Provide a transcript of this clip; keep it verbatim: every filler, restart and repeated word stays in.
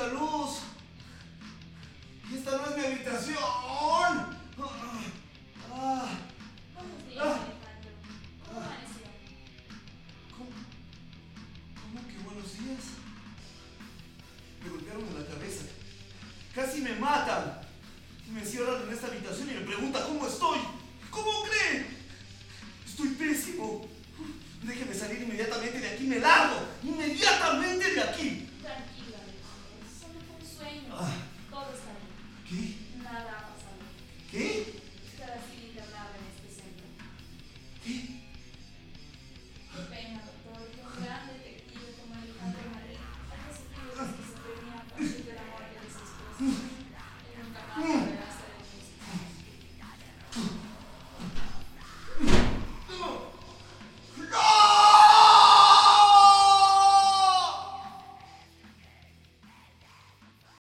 la luz. Y esta no es mi habitación. Ah, Buenos días, ah, Alejandro. ¿Cómo amaneció? ¿Cómo? ¿Cómo que buenos días? Me golpearon en la cabeza. Casi me matan. Me encierran en esta habitación y me preguntan cómo estoy. ¿Cómo cree? Estoy pésimo. Déjeme salir inmediatamente de aquí. Me largo. Inmediatamente de aquí.